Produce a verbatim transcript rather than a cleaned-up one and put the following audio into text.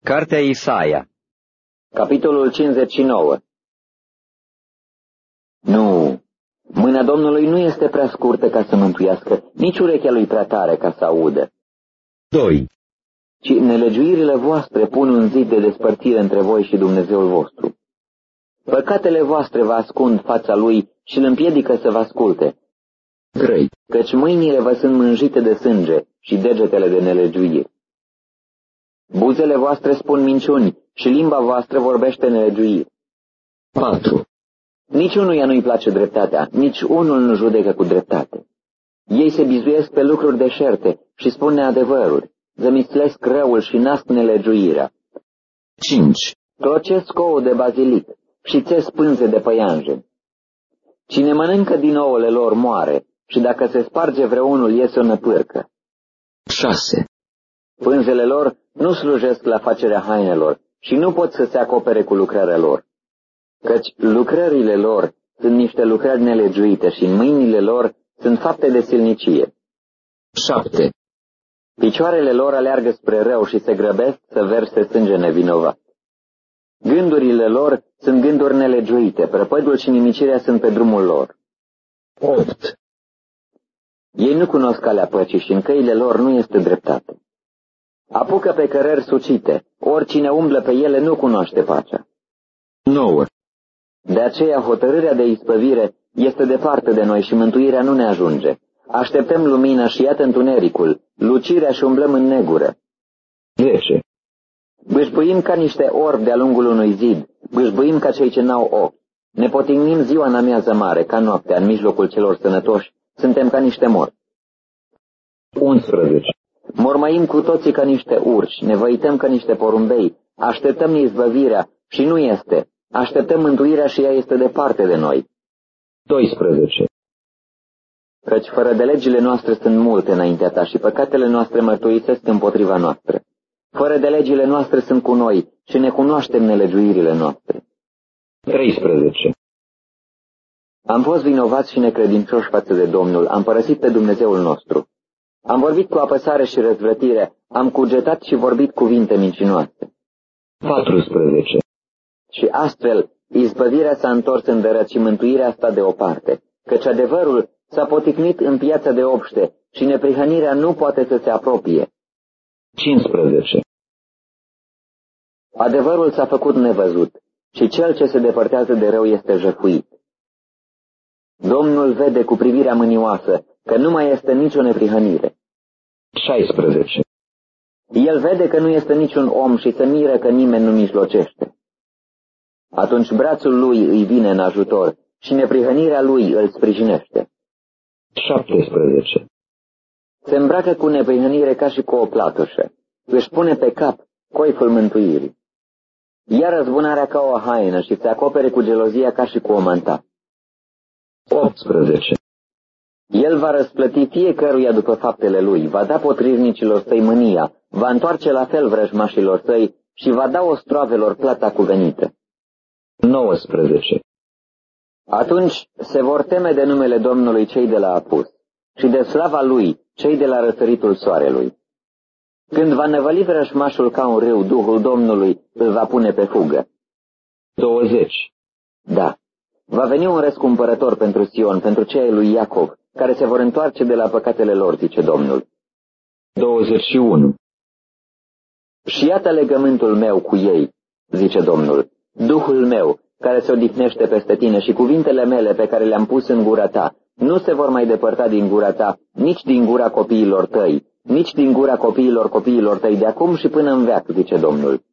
Cartea Isaia, capitolul cincizeci și nouă. Nu, mâna Domnului nu este prea scurtă ca să mântuiască, nici urechea lui prea tare ca să audă. doi. Ci nelegiuirile voastre pun un zid de despărțire între voi și Dumnezeul vostru. Păcatele voastre vă ascund fața lui și îl împiedică să vă asculte. trei. Căci mâinile vă sunt mânjite de sânge și degetele de nelegiuiri. Buzele voastre spun minciuni și limba voastră vorbește nelegiuiri. patru. Nici unuia nu-i place dreptatea, nici unul nu judecă cu dreptate. Ei se bizuiesc pe lucruri deșerte și spun neadevăruri, zămislesc răul și nasc nelegiuirea. cinci. Tocesc ouă de bazilic și țes pânze de păianjen. Cine mănâncă din ouăle lor moare și dacă se sparge vreunul iese o năpârcă. șase. Pânzele lor nu slujesc la facerea hainelor și nu pot să se acopere cu lucrarea lor. Căci lucrările lor sunt niște lucrări nelegiuite și în mâinile lor sunt fapte de silnicie. șapte. Picioarele lor aleargă spre rău și se grăbesc să verse sânge nevinovat. Gândurile lor sunt gânduri nelegiuite, prăpădul și nimicirea sunt pe drumul lor. opt. Ei nu cunosc calea păcii și în căile lor nu este dreptate. Apucă pe cărări sucite, oricine umblă pe ele nu cunoaște pacea. nouă. De aceea hotărârea de ispăvire este departe de noi și mântuirea nu ne ajunge. Așteptăm lumina și iată întunericul, lucirea și umblăm în negură. zece. Bâșbâim ca niște orbi de-a lungul unui zid, bâșbâim ca cei ce n-au ochi. Ne potignim ziua în amiază mare, ca noaptea, în mijlocul celor sănătoși, suntem ca niște morți. unsprezece. Mormăim cu toții ca niște urși, ne văităm ca niște porumbei, așteptăm izbăvirea și nu este, așteptăm mântuirea și ea este departe de noi. doisprezece. Căci fără de legile noastre sunt multe înaintea ta și păcatele noastre mărturisesc împotriva noastră. Fără de legile noastre sunt cu noi și ne cunoaștem nelegiuirile noastre. treisprezece. Am fost vinovați și necredincioși față de Domnul, am părăsit pe Dumnezeul nostru. Am vorbit cu apăsare și răzvrătire, am cugetat și vorbit cuvinte mincinoase. paisprezece. Și astfel, izbăvirea s-a întors în dărăt și mântuirea a stat deoparte, căci adevărul s-a poticnit în piața de obște și neprihănirea nu poate să se apropie. cincisprezece. Adevărul s-a făcut nevăzut și cel ce se depărtează de rău este jăfuit. Domnul vede cu privirea mânioasă că nu mai este nicio neprihănire. șaisprezece. El vede că nu este niciun om și se miră că nimeni nu mijlocește. Atunci brațul lui îi vine în ajutor și neprihănirea lui îl sprijinește. șaptesprezece. Se îmbracă cu neprihănire ca și cu o platoșă, își pune pe cap coiful mântuirii. Ia răzbunarea ca o haină și se acopere cu gelozia ca și cu o manta. optsprezece. El va răsplăti fiecăruia după faptele lui, va da potrivnicilor săi mânia, va întoarce la fel vrăjmașilor săi și va da ostroavelor plata cuvenită. nouăsprezece. Atunci se vor teme de numele Domnului cei de la apus și de slava lui cei de la răsăritul soarelui. Când va năvăli vrăjmașul ca un râu, Duhul Domnului îl va pune pe fugă. douăzeci. Da, va veni un răscumpărător pentru Sion, pentru cei lui Iacov, care se vor întoarce de la păcatele lor, zice Domnul. douăzeci și unu. Și iată legământul meu cu ei, zice Domnul, Duhul meu, care se odihnește peste tine și cuvintele mele pe care le-am pus în gura ta, nu se vor mai depărta din gura ta, nici din gura copiilor tăi, nici din gura copiilor copiilor tăi de acum și până în veac, zice Domnul.